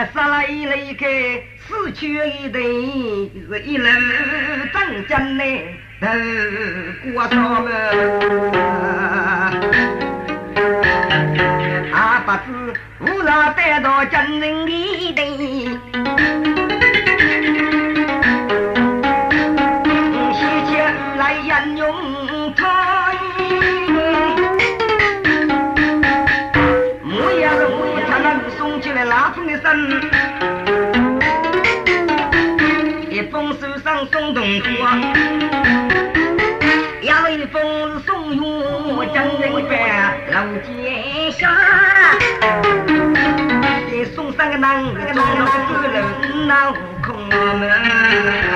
杀了一雷个死去一对是一楼正真呢过朝么啊不知无老带到真人里的西前来引用他木也是木也他那送起来拉风的声一封手上送东坡要一封送入真人饭老街上送上个男个男个人脑空门